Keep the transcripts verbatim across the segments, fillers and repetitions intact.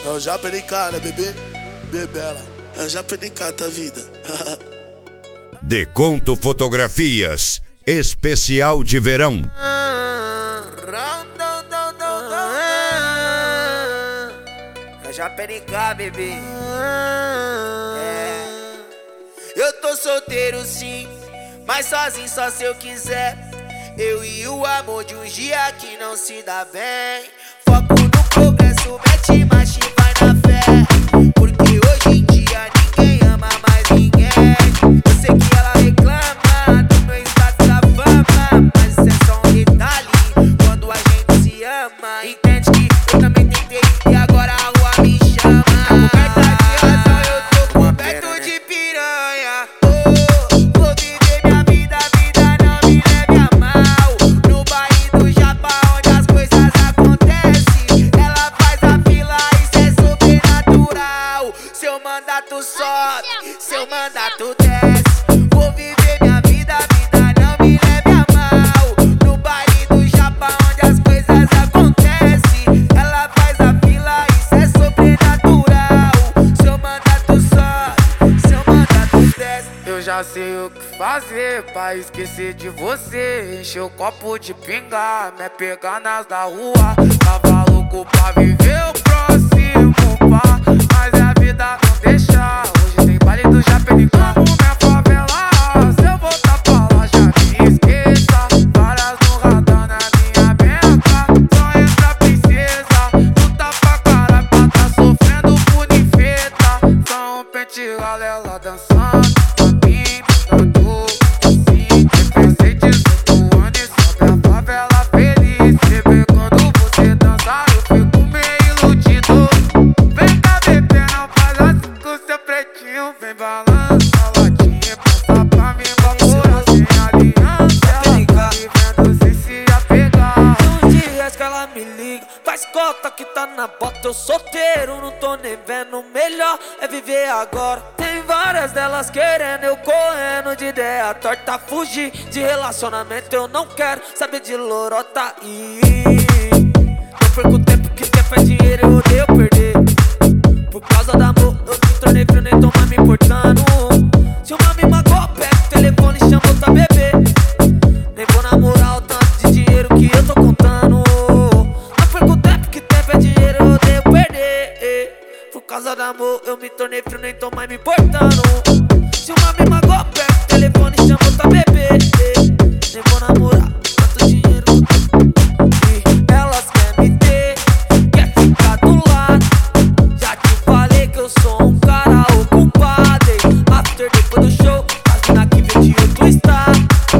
Eu já perdi cara, bebê, bebela. Eu já perdi cara da vida. Deconto Fotografias, especial de verão. Eu já perdi cara, bebê. É. Eu tô solteiro sim, mas sozinho só se eu quiser. Eu e o amor de um dia que não se dá bem. Foco no progresso, mete marcha e vai na fé. Porque hoje em dia ninguém ama mais ninguém. Eu sei que ela reclama do meu status da fama, mas isso é só um detalhe quando a gente se ama. Entende que eu também tentei e agora a rua me chama. Coberta de razão, eu tô coberto de piranha. Oh, vou viver minha vida, a vida não me leve a mal. No baile do Japa, onde as coisas acontecem, ela faz a fila, isso é sobrenatural. Seu mandato sobe, seu mandato desce. Vou viver minha vida, a vida não me leve a mal. No baile do Japa, onde as coisas acontecem, ela faz a fila, isso é sobrenatural. Seu mandato sobe, seu mandato desce. Eu já sei o que fazer pra esquecer de você. Encher o copo de pinga, me pegar nas da rua. Tava louco pra viver o próximo pá, mas a vida não deixa. Hoje tem baile do Japenicão, minha favela. Se eu voltar pra lá, já me esqueça. Várias no radar na minha beca. Só entra princesa, luta pra caralho pra tá sofrendo punifeta. Só um pente galela dançando. Vem balança a latinha, passa pra mim, vapora sem aliança. Vivendo sem se apegar. Uns dias que ela me liga, faz cota que tá na bota. Eu solteiro, não tô nem vendo. Melhor é viver agora. Tem várias delas querendo, eu correndo de ideia torta. Fugir de relacionamento, eu não quero saber de lorota. E não perco tempo, que tempo é dinheiro, eu odeio perder. Por causa do amor, eu me tornei frio, nem tô mais me importando. Se uma me magoa, pega o telefone e chama outra bebê. Nem vou namorar o tanto de dinheiro que eu tô contando. Não perco tempo, que tempo é dinheiro, eu odeio perder. Por causa do amor, eu me tornei frio, nem tô mais me importando. Se uma me magoa, pega o telefone e chama outra bebê. Nem vou namorar tanto dinheiro. E elas querem me ter, quer ficar do lado. Eu sou um cara ocupado, hein? After depois do show, a mina que vem de outro estado.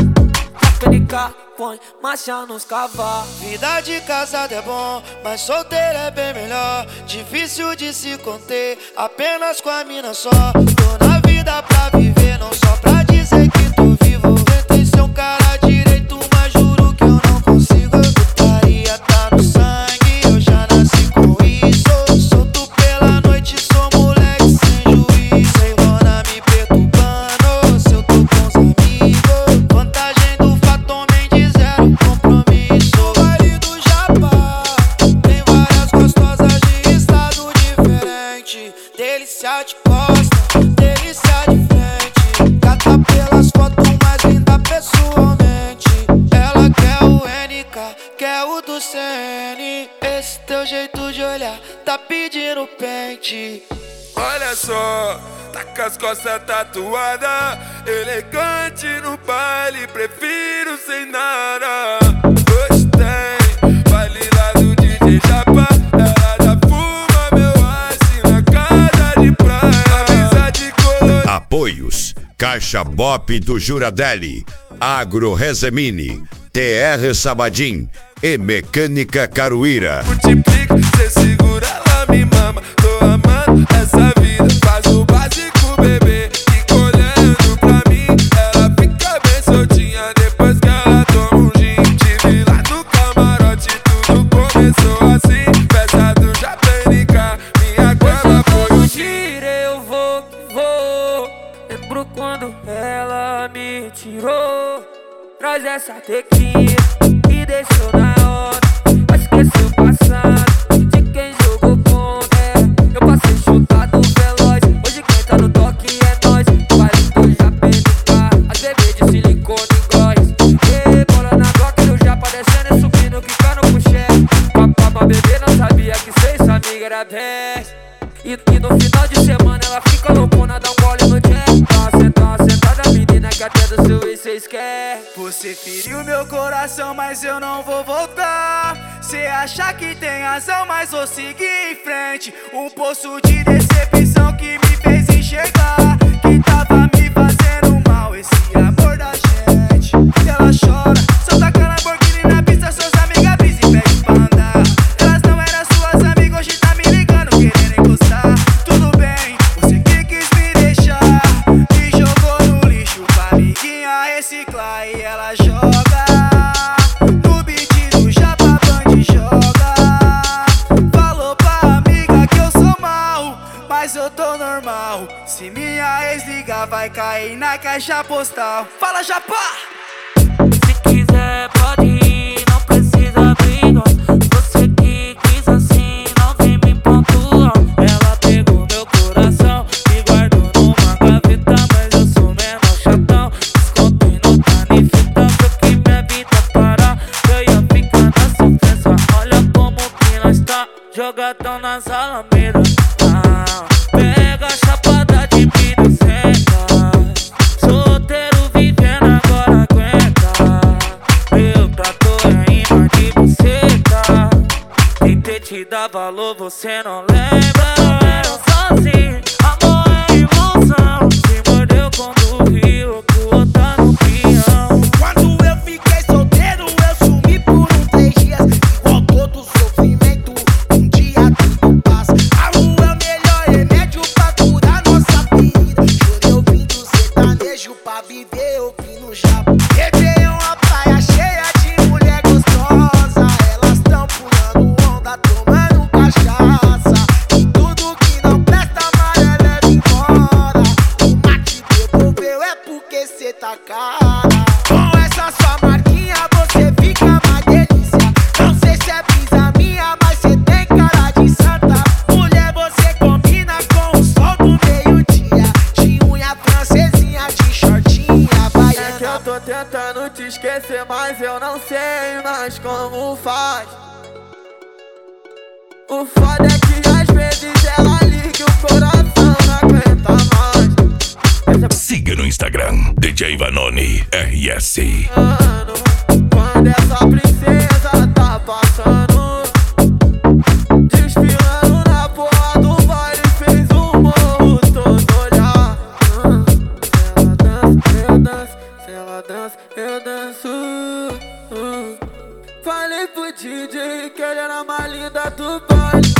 Japenica põe marcha nos cavalos. Vida de casado é bom, mas solteiro é bem melhor. Difícil de se conter, apenas com a mina só. Tô na vida pra viver, não só pra dizer que tô vivo. Tentei ser um cara direito, mas juro que eu não consigo. Putaria tá no sangue, eu já nasci com isso. Solto pela noite, sou moleque sem juízo. Sem dona me perturbando, se eu tô com os amigos. Vantagem do fato, homem de zero compromisso. No baile do Japa, tem várias gostosas de estado diferente. Delícia de costa, delícia de frente. Gata pelas fotos, mais linda pessoalmente. Ela quer o N K, quer o do C N. Esse teu jeito de olhar tá pedindo pente. Olha só, tá com as costas tatuadas, elegante no baile, prefiro sem nada. Gostei, baile lá do D J Japa, ela já fuma meu ice na casa de praia. Amizade colorida. Apoios: Caixa Bop do Juradelli, Agro Rezemini, T R Sabadim e Mecânica Caruíra. Multiplica, cê segura, ela me mama. Tô amando essa vida, faz o básico, bebê. Fica olhando pra mim, ela fica bem soltinha. Depois que ela toma um gin, tive lá no camarote, tudo começou assim. Festa do Japenica, minha cama foi o giro, eu vou que vou. Lembro quando ela me tirou. Traz essa tequila e desceu na hora. Vai esquecer o passado de quem jogou contra. negra desce. E, e no final de semana ela fica loucona, dá um gole no jack. Tá sentada, sentada, menina que até do seu ex cês quer. Você feriu meu coração, mas eu não vou voltar. Cê acha que tem razão, mas vou seguir em frente. Um poço de decepção que me fez enxergar que tava me fazendo mal esse amor da gente. E ela chora, só taca Lamborghini na pista, suas amigas brisa e pede pra andar. Elas não eram suas amigas, hoje tá me ligando, querendo encostar. Tudo bem, você que quis me deixar, me jogou no lixo pra amiguinha reciclar. E ela joga no beat do Japa Band, joga. Falou pra amiga que eu sou mal, mas eu tô normal. Se minha ex ligar vai cair na caixa postal. Fala, Japa! Se quiser pode ir, não precisa brigar. Você que quis assim, não vem me pontuar. Ela pegou meu coração e guardou numa gaveta, mas eu sou menor chatão. Descontei no canifeta, foi que minha vida parar. Eu ia ficar na sofrência, olha como que nós tá jogadão nas alamedas. Ah, pega a chapada de vida senta. Solteiro vivendo agora aguenta. Meu trator é imã de buceta. Tentei te dar valor, você não lembra. Eu era sozinho, amor é ilusão. Se mordeu quando viu que o outro tá no peão. Quando eu fiquei solteiro, eu sumi por um três dias. Igual todo sofrimento, um dia tudo passa. A rua é o melhor remédio pra curar nossa vida. Chorei ouvindo sertanejo pra viver ouvindo Japa. Peguei uma praia cheia de mulher gostosa. Elas tão pulando onda, tomando cachaça. E tudo que não presta amarelo leva embora. O mate devolveu é porque cê tá cara. Com essa sua marquinha você fica uma delícia. Não sei se é brisa minha, mas cê tem cara de santa. Mulher, você combina com o sol do meio-dia. De unha francesinha, de shortinha É que eu baiana. tô tentando te esquecer, mas eu não sei mais como faz. O foda é que às vezes ela liga e o coração não aguenta mais. Siga no Instagram, D J Vanoni R S. Mano, quando essa princesa tá passando, desfilando na porra do baile, fez um morro todo olhar. Hum, Se ela dança, eu danço. Se ela dança, eu danço. Hum. Falei pro D J que ele era a mais linda do baile.